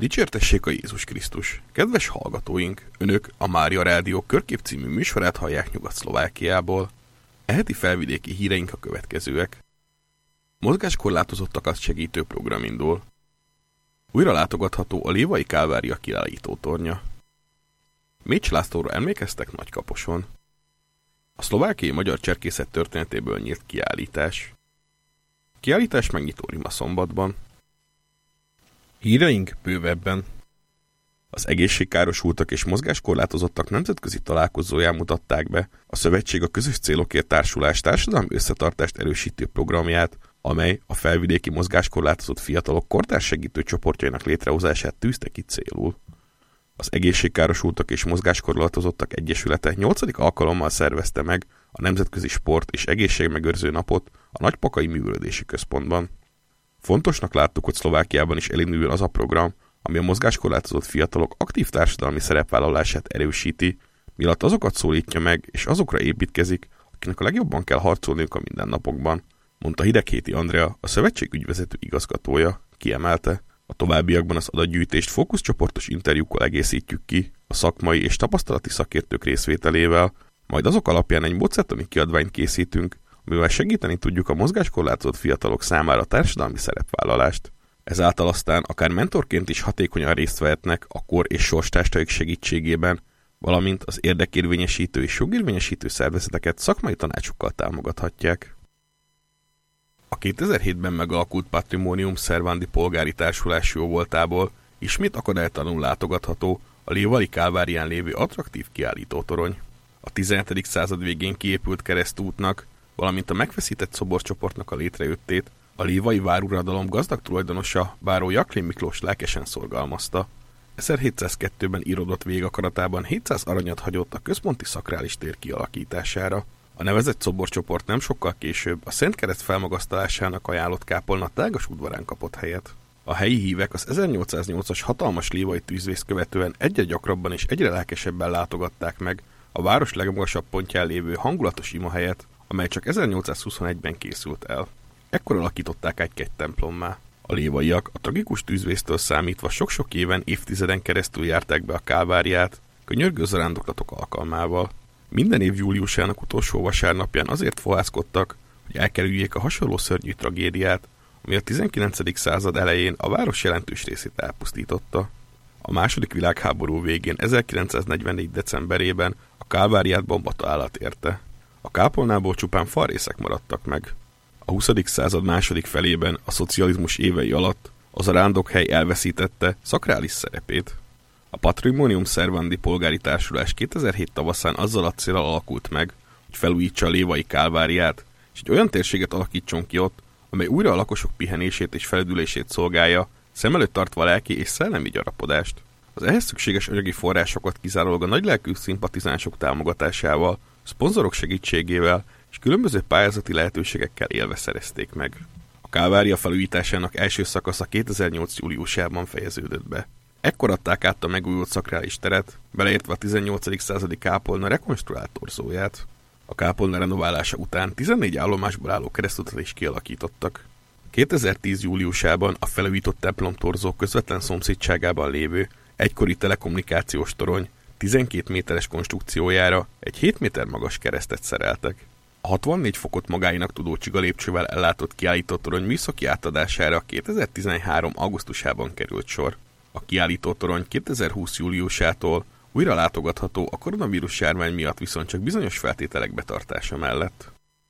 Dicsértessék a Jézus Krisztus! Kedves hallgatóink, önök a Mária Rádió Körkép című műsorát hallják Nyugat-Szlovákiából. E heti felvidéki híreink a következőek. Mozgáskorlátozottakat segítő program indul. Újra látogatható a Lévai Kálvária kiállító tornya. Mécs Lászlóra emlékeztek Nagykaposon. A szlovákiai magyar cserkészet történetéből nyílt kiállítás. Kiállítás megnyitó Rima szombatban. Híreink bővebben. Az egészségkárosultak és mozgáskorlátozottak nemzetközi találkozóján mutatták be a Szövetség a Közös Célokért Társulás társadalmi összetartást erősítő programját, amely a felvidéki mozgáskorlátozott fiatalok kortárs segítő csoportjainak létrehozását tűzte ki célul. Az Egészségkárosultak és Mozgáskorlátozottak Egyesülete 8. alkalommal szervezte meg a Nemzetközi Sport és Egészségmegőrző Napot a Nagypakai Művelődési Központban. Fontosnak láttuk, hogy Szlovákiában is elinduljon az a program, ami a mozgáskorlátozott fiatalok aktív társadalmi szerepvállalását erősíti, miatt azokat szólítja meg és azokra építkezik, akinek a legjobban kell harcolniuk a mindennapokban, mondta Hideghéti Andrea, a szövetség ügyvezető igazgatója. Kiemelte, a továbbiakban az adatgyűjtést fókuszcsoportos interjúkkal egészítjük ki, a szakmai és tapasztalati szakértők részvételével, majd azok alapján egy módszertani kiadványt készítünk, amivel segíteni tudjuk a mozgáskorlátozott fiatalok számára a társadalmi szerepvállalást. Ezáltal aztán akár mentorként is hatékonyan részt vehetnek a kor- és sorstársaik segítségében, valamint az érdekérvényesítő és jogérvényesítő szervezeteket szakmai tanácsokkal támogathatják. A 2007-ben megalakult Patrimonium Servandi polgári társulás jóvoltából ismét akadálytalanul látogatható a Lévai Kálvárián lévő attraktív kiállítótorony. A 17. század végén kiépült keresztútnak, valamint a megfeszített szoborcsoportnak a létrejöttét a lévai váruradalom gazdag tulajdonosa báró Jaklén Miklós lelkesen szorgalmazta. 1702-ben írodott végakaratában 700 aranyat hagyott a központi szakrális tér kialakítására. A nevezett szoborcsoport nem sokkal később a Szent Kereszt felmagasztalásának ajánlott kápolna tágas udvarán kapott helyet. A helyi hívek az 1808-as hatalmas lévai tűzvész követően egyre gyakrabban és egyre lelkesebben látogatták meg a város legmagasabb pontján lévő hangulatos imahelyet, amely csak 1821-ben készült el. Ekkor alakították át egy templommá. A lévaiak a tragikus tűzvésztől számítva sok-sok éven, évtizeden keresztül járták be a Kálváriát, könyörgő zarándoklatok alkalmával. Minden év júliusának utolsó vasárnapján azért fohászkodtak, hogy elkerüljék a hasonló szörnyű tragédiát, ami a 19. század elején a város jelentős részét elpusztította. A második világháború végén 1944. decemberében a Kálváriát bombatalálat érte. A kápolnából csupán falrészek maradtak meg. A 20. század második felében a szocializmus évei alatt az zarándokhely elveszítette szakrális szerepét. A Patrimonium Servandi polgári társulás 2007 tavaszán azzal a céllal alakult meg, hogy felújítsa a Lévai Kálváriát, és egy olyan térséget alakítson ki ott, amely újra a lakosok pihenését és felüdülését szolgálja, szem előtt tartva lelki és szellemi gyarapodást. Az ehhez szükséges anyagi forrásokat kizárólag a nagylelkű szimpatizánsok támogatásával, szponzorok segítségével és különböző pályázati lehetőségekkel élve szerezték meg. A Kálvária felújításának első szakasza 2008. júliusában fejeződött be. Ekkor adták át a megújult szakrális teret, beleértve a 18. századi kápolna rekonstruált torzóját. A kápolna renoválása után 14 állomásból álló keresztutat is kialakítottak. 2010. júliusában a felújított templomtorzó közvetlen szomszédságában lévő egykori telekommunikációs torony 12 méteres konstrukciójára egy 7 méter magas keresztet szereltek. A 64 fokot magáinak tudó csigalépcsővel ellátott kiállítótorony műszaki átadására 2013. augusztusában került sor. A kiállítótorony 2020. júliusától újra látogatható a koronavírus járvány miatt viszont csak bizonyos feltételek betartása mellett.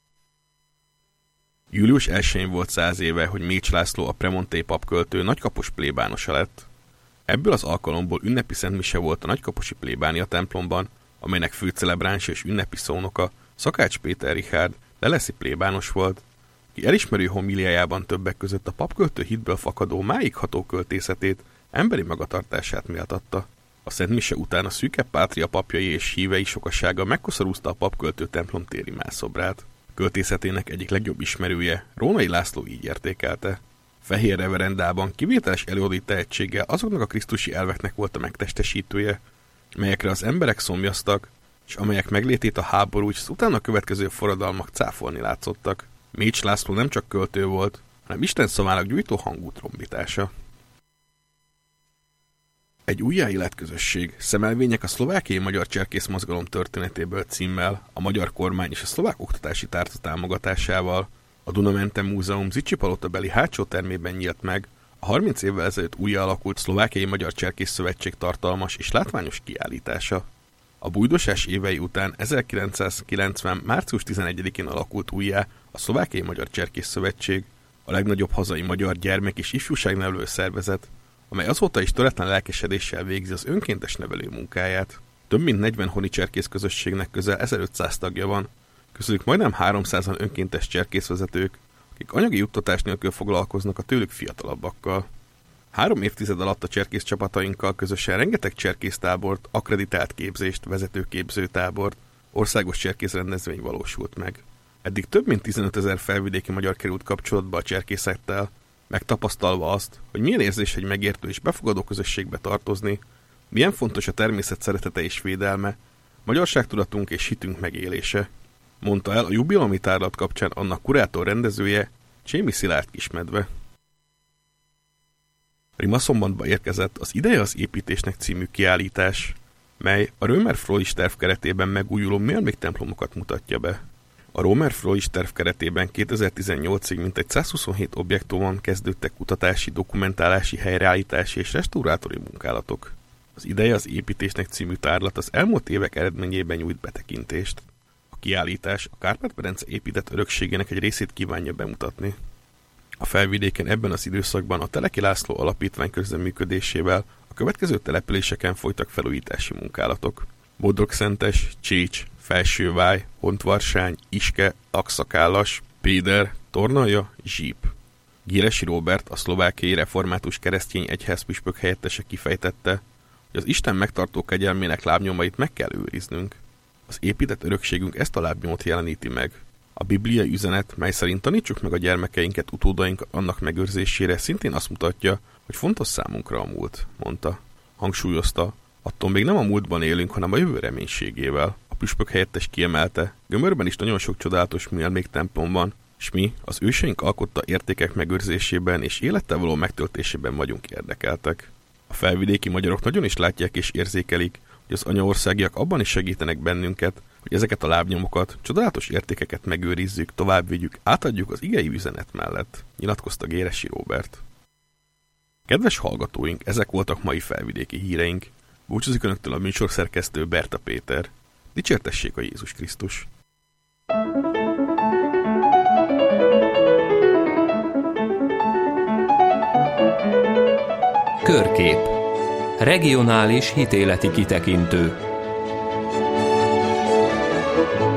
Július 1-én volt 100 éve, hogy Mécs László a Premonté papköltő nagykapos plébánosa lett. Ebből az alkalomból ünnepi szentmise volt a nagykaposi plébánia templomban, amelynek főcelebránsa és ünnepi szónoka Szakács Péter Richárd leleszi plébános volt, ki elismerő homíliájában többek között a papköltő hitből fakadó máig ható költészetét, emberi magatartását méltatta. A szentmise után a szűkebb pátria papjai és hívei sokasága megkoszorúzta a papköltő templom téri mászobrát. Költészetének egyik legjobb ismerője, Rónai László így értékelte. Fehér reverendában kivételes előadói tehetséggel azoknak a krisztusi elveknek volt a megtestesítője, melyekre az emberek szomjaztak, és amelyek meglétét a háború és az utána következő forradalmak cáfolni látszottak. Mécs László nem csak költő volt, hanem Isten szavának gyújtó hangú trombitása. Egy újjáéletközösség, szemelvények a szlovákiai magyar cserkész mozgalom történetéből címmel, a magyar kormány és a szlovák oktatási tárca támogatásával a Dunamente Múzeum Zichy-palotabeli hátsó termében nyílt meg a 30 évvel ezelőtt újjáalakult Szlovákiai Magyar Cserkész Szövetség tartalmas és látványos kiállítása. A bújdosás évei után 1990. március 11-én alakult újjá a Szlovákiai Magyar Cserkész Szövetség, a legnagyobb hazai magyar gyermek- és ifjúságnevelő szervezet, amely azóta is töretlen lelkesedéssel végzi az önkéntes nevelő munkáját. Több mint 40 honi cserkész közösségnek közel 1500 tagja van, közülük majdnem 300-an önkéntes cserkészvezetők, akik anyagi juttatás nélkül foglalkoznak a tőlük fiatalabbakkal. 3 évtized alatt a cserkész csapatainkkal közösen rengeteg cserkésztábort, akkreditált képzést, vezetőképzőtábort, országos cserkészrendezvény valósult meg. Eddig több mint 15 000 felvidéki magyar került kapcsolatba a cserkészettel, megtapasztalva azt, hogy milyen érzés egy megértő és befogadó közösségbe tartozni, milyen fontos a természet szeretete és védelme, magyarságtudatunk és hitünk megélése, mondta el a jubileumi tárlat kapcsán annak kurátor rendezője, Csémi Szilárd Kismedve. Rimaszombatba érkezett az Ideje az építésnek című kiállítás, mely a Römer-Froiss terv keretében megújuló mérméktemplomokat mutatja be. A Römer-Froiss terv keretében 2018-ig mintegy 127 objektumon kezdődtek kutatási, dokumentálási, helyreállítási és restaurátori munkálatok. Az Ideje az építésnek című tárlat az elmúlt évek eredményében nyújt betekintést. A kiállítás a Kárpát-medence épített örökségének egy részét kívánja bemutatni. A felvidéken ebben az időszakban a Teleki László Alapítvány közreműködésével a következő településeken folytak felújítási munkálatok. Bodrogszentes, Csécs, Felsőváj, Hontvarsány, Iske, Akszakállas, Péder, Tornalja, Zsíp. Gíresi Róbert, a szlovákiai református keresztény egyházpüspök helyettese kifejtette, hogy az Isten megtartó kegyelmének lábnyomait meg kell őriznünk. Az épített örökségünk ezt a lábnyomot jeleníti meg. A bibliai üzenet, mely szerint tanítsuk meg a gyermekeinket, utódainkat annak megőrzésére, szintén azt mutatja, hogy fontos számunkra a múlt, mondta. Hangsúlyozta, attól még nem a múltban élünk, hanem a jövő reménységével. A püspök helyettes kiemelte, Gömörben is nagyon sok csodálatos műemléktemplom van, s mi az őseink alkotta értékek megőrzésében és élettel való megtöltésében vagyunk érdekeltek. A felvidéki magyarok nagyon is látják és érzékelik, hogy az anyaországiak abban is segítenek bennünket, hogy ezeket a lábnyomokat, csodálatos értékeket megőrizzük, továbbvigyük, átadjuk az igei üzenet mellett, nyilatkozta Géresi Róbert. Kedves hallgatóink, ezek voltak mai felvidéki híreink. Búcsúzik önöktől a műsorszerkesztő Berta Péter. Dicsértessék a Jézus Krisztus! Körkép. Regionális hitéleti kitekintő.